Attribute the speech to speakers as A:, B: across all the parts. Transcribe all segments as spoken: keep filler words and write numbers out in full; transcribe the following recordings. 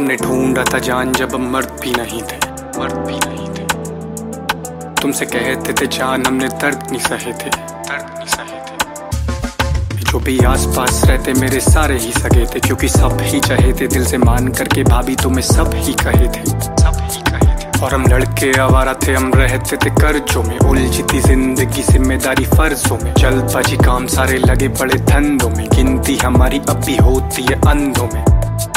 A: हमने ढूंढा था जान जब हम मर्द भी नहीं थे, मर्द भी नहीं थे। तुमसे कहते थे जान हमने दर्द नहीं सहे थे, दर्द नहीं सहे थे। जो भी आस पास रहते मेरे सारे ही सगे थे, क्योंकि सब ही चाहे थे दिल से मान करके भाभी तुम्हें सब ही कहे थे, सब ही कहे थे। और हम लड़के आवारा थे, हम रहते थे कर्जों में, उलझी थी जिंदगी जिम्मेदारी फर्जों में। जल्दबाजी काम सारे लगे पड़े धंधों में, गिनती हमारी अब भी होती है अंधों में,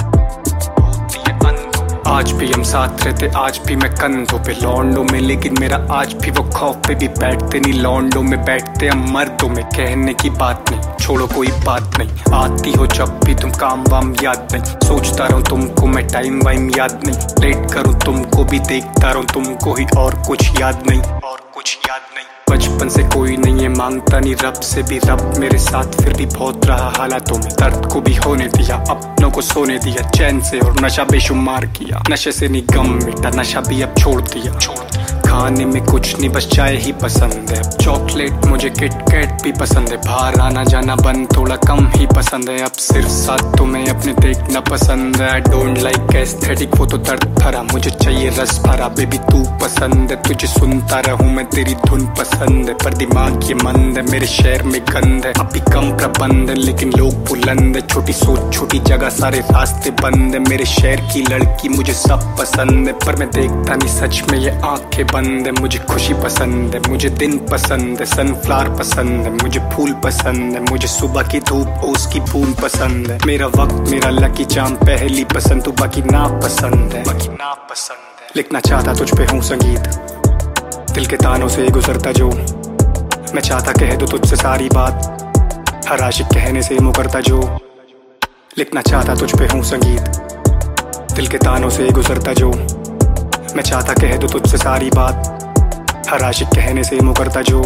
A: होती है अंधों में। आज भी हम साथ रहते, आज भी मैं कंधों पे लौंडों में, लेकिन मेरा आज भी वो खौफ पे भी बैठते नहीं। लौंडों में बैठते हम मर्दों में, कहने की बात नहीं, छोड़ो कोई बात नहीं। आती हो जब भी तुम काम वाम याद नहीं, सोचता रहूं तुमको मैं टाइम वाइम याद नहीं। लेट करूं तुमको भी देखता रहूं तुमको ही, और कुछ याद नहीं, और कुछ याद नहीं। बचपन से कोई नहीं है मांगता नहीं रब से भी, रब मेरे साथ फिर भी बहुत रहा हालातों में। दर्द को भी होने दिया, अपनों को सोने दिया चैन से, और नशा बेशुमार किया। नशे से नहीं गम मिटा, नशा भी अब छोड़ दिया, छोड़ दिया। खाने में कुछ नहीं बस चाय ही पसंद है, चॉकलेट मुझे किटकैट भी पसंद है। बाहर आना जाना बंद थोड़ा कम ही पसंद है, अब सिर्फ साथ तुम्हें अपने देखना पसंद है। आई डोंट लाइक एस्थेटिक वो तो दर्द भरा, मुझे चाहिए रस भरा। बेबी तू पसंद है, तुझे सुनता रहूं मैं, तेरी धुन पसंद है। पर दिमाग ये मंद है, मेरे शहर में गंद है, अभी कम प्रबंध है लेकिन लोग बुलंद है। छोटी सोच छोटी जगह सारे रास्ते बंद है, मेरे शहर की लड़की मुझे सब पसंद है। पर मैं देखता नहीं सच में ये आंखें बंद है। मुझे खुशी पसंद है, मुझे दिन पसंद है, सनफ्लावर पसंद है, मुझे फूल पसंद है, मुझे सुबह की धूप ओस की बूंद पसंद है। मेरा वक्त मेरा लकी चाम पहली पसंद, तू बाकी ना पसंद है, बाकी ना पसंद है। लिखना चाहता तुझ पे हूँ संगीत, दिल के तानों से गुजरता जो, मैं चाहता कह दूं तुझसे सारी बात, हर आशिक कहने से मुकरता जो। लिखना चाहता तुझ पे हूँ संगीत, दिल के तानों से गुजरता जो, मैं चाहता कह दूं तुझसे सारी बात, हर आशिक कहने से मुकरता जो।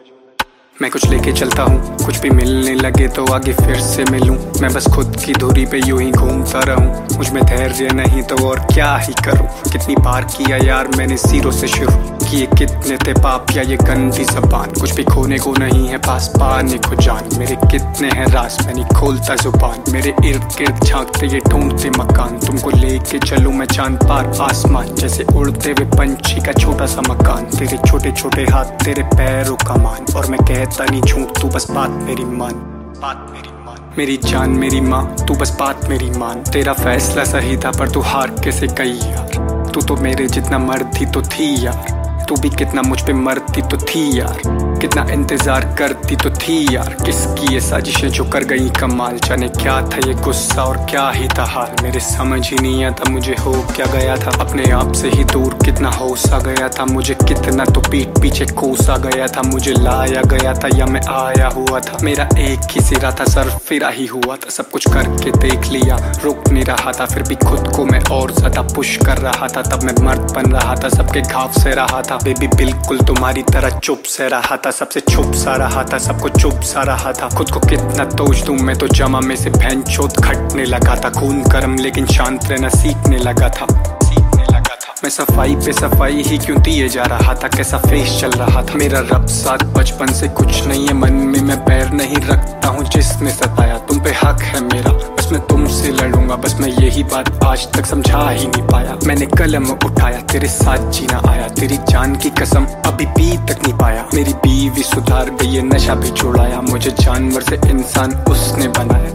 A: मैं कुछ लेके चलता हूँ, कुछ भी मिलने लगे तो आगे फिर से मिलूं। मैं बस खुद की दूरी पे यूं ही घूमता रहूं, मुझ में धैर्य नहीं तो और क्या ही करूं। कितनी बार किया यार मैंने जीरो से शुरू, किए कितने थे पाप या ये गंदी ज़बान। कुछ भी खोने को नहीं है पास पाने को जान, मेरे कितने हैं राज मैं नहीं खोलता जुबान। मेरे इर्द गिर्द झांकते ये ढूंढते मकान, तुमको लेके चलूं मैं चांद पार आसमान। जैसे उड़ते हुए पंछी का छोटा सा मकान, तेरे छोटे छोटे हाथ तेरे पैरों का मान। और मैं कहता नहीं झूठ तू बस बात मेरी मान, बात मेरी मान। मेरी जान मेरी माँ तू बस बात मेरी मान। तेरा फैसला सही था पर तू हार कैसे गई यार, तू तो मेरे जितना मर्द ही तो थी यार। तू भी कितना मुझ पे मरती तो थी यार, कितना इंतजार करती तो थी यार। किसकी ये साजिशें जो कर गई कमाल, जाने क्या था ये गुस्सा और क्या ही था हाल। मेरे समझ ही नहीं आता मुझे हो क्या गया था, अपने आप से ही दूर कितना होसा गया था। मुझे कितना तो पीठ पीछे कोसा गया था, मुझे लाया गया था या मैं आया हुआ था। मेरा एक ही सिरा था सर फिरा ही हुआ था, सब कुछ करके देख लिया रुक नहीं रहा था। फिर भी खुद को मैं और ज्यादा पुश कर रहा था, तब मैं मर्द बन रहा था, सबके घाव से रहा था। बेबी बिल्कुल तुम्हारी तरह चुप से रहा था, सबसे छुप सा रहा था, सबको चुप सा रहा था। खुद को कितना तोड़ दूं मैं तो जमा में से भैंचोद खटने लगा था। खून गर्म लेकिन शांत रहना सीखने लगा था, सीखने लगा था। मैं सफाई पे सफाई ही क्यों दिए जा रहा था, कैसा फेस चल रहा था। मेरा रब साथ बचपन से कुछ नहीं है, मन में मैं पैर नहीं रखता हूँ जिसने सताया। तुम पे हक है मेरा, बस मैं तुमसे लड़ूंगा, बस मैं यही बात आज तक समझा ही नहीं पाया। मैंने कलम उठाया तेरे साथ जीना आया, तेरी जान की कसम अभी पी तक नहीं पाया। मेरी बीवी सुधार गई है, नशा भी छुड़ाया, मुझे जानवर से इंसान उसने बनाया।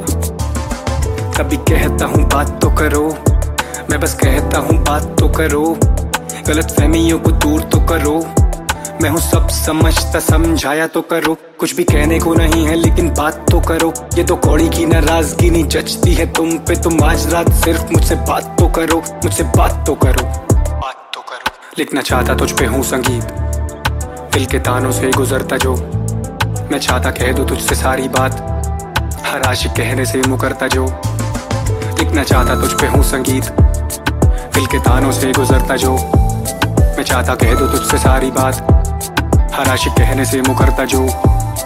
A: कभी कहता हूँ बात तो करो, मैं बस कहता हूँ बात तो करो, गलत फहमियों को दूर तो करो। मैं हूँ सब समझता समझाया तो करो, कुछ भी कहने को नहीं है लेकिन बात तो करो। ये तो कौड़ी की नाराजगी नहीं जचती है तुम पे, तुम आज रात सिर्फ मुझसे बात तो करो, मुझसे बात तो करो, बात तो करो। लिखना चाहता तुझ पे हूँ संगीत, दिल के तानों से गुजरता जो, मैं चाहता कह दूं तुझसे सारी बात, हर आशिक कहने से मुकरता जो। लिखना चाहता तुझ पे हूँ संगीत, दिल के तानों से गुजरता जो, मैं चाहता कह दूं तुझसे सारी बात, हर आशिक कहने से मुकरता जो।